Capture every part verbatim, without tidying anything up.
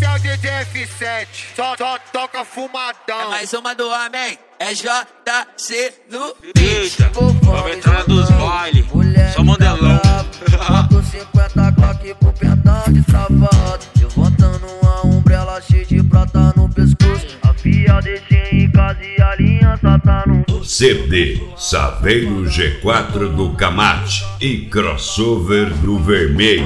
Esse é o D J F sete, só, só toca fumadão. É mais uma do homem, é J C no Eita, vamos entrar nos bailes, só modelão. Boto cinquenta Glock pro pentão destravado, levantando uma umbrella cheia de prata no pescoço. A fia deixei em casa e a aliança tá no C D Saveiro G quatro do Camate e crossover do Vermelho.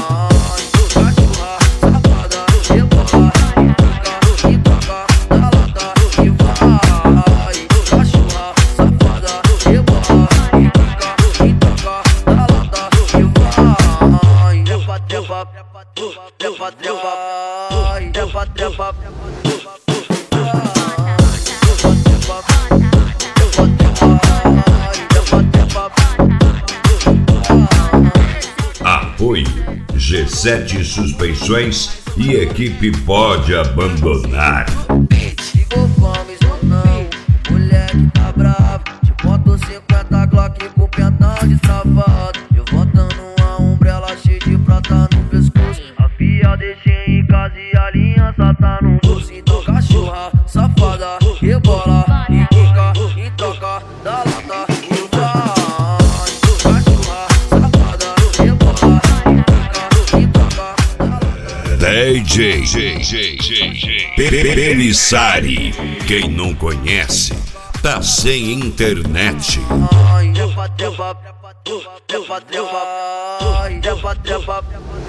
Trepa, trepa, trepa, trepa. Apoio G sete Suspensões e equipe pode abandonar. Chegou fome, não, moleque tá bravo. Te boto cinquenta Glock pro pentão destravado, levantando uma umbrella cheia de prata no pescoço. A fia deixei em casa e a aliança tá no bolso. Então cachorra, safada, rebola e quica em troca da lata e vai. Cachorra, safada, rebola e quica em troca da lata. D J Pelissari, quem não conhece, tá sem internet. Trepa, trepa, trepa, trepa, trepa, trepa, trepa.